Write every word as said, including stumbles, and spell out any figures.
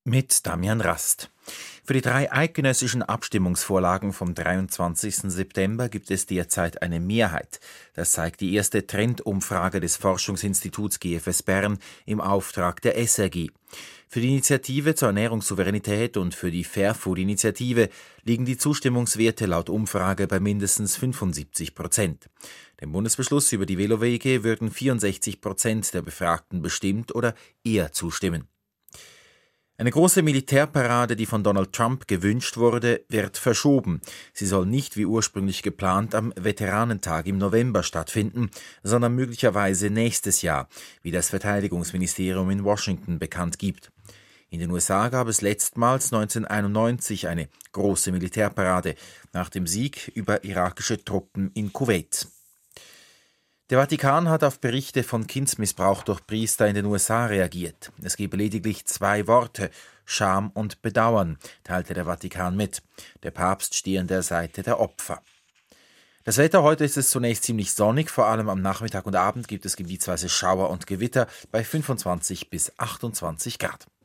Mit Damian Rast. Für die drei eidgenössischen Abstimmungsvorlagen vom dreiundzwanzigsten September gibt es derzeit eine Mehrheit. Das zeigt die erste Trendumfrage des Forschungsinstituts G F S Bern im Auftrag der S R G. Für die Initiative zur Ernährungssouveränität und für die Fairfood-Initiative liegen die Zustimmungswerte laut Umfrage bei mindestens fünfundsiebzig Prozent. Dem Bundesbeschluss über die Velowege würden vierundsechzig Prozent der Befragten bestimmt oder eher zustimmen. Eine große Militärparade, die von Donald Trump gewünscht wurde, wird verschoben. Sie soll nicht wie ursprünglich geplant am Veteranentag im November stattfinden, sondern möglicherweise nächstes Jahr, wie das Verteidigungsministerium in Washington bekannt gibt. In den U S A gab es letztmals neunzehnhunderteinundneunzig eine große Militärparade nach dem Sieg über irakische Truppen in Kuwait. Der Vatikan hat auf Berichte von Kindsmissbrauch durch Priester in den U S A reagiert. Es gebe lediglich zwei Worte, Scham und Bedauern, teilte der Vatikan mit. Der Papst stehe an der Seite der Opfer. Das Wetter: heute ist es zunächst ziemlich sonnig, vor allem am Nachmittag und Abend gibt es gebietsweise Schauer und Gewitter bei fünfundzwanzig bis achtundzwanzig Grad.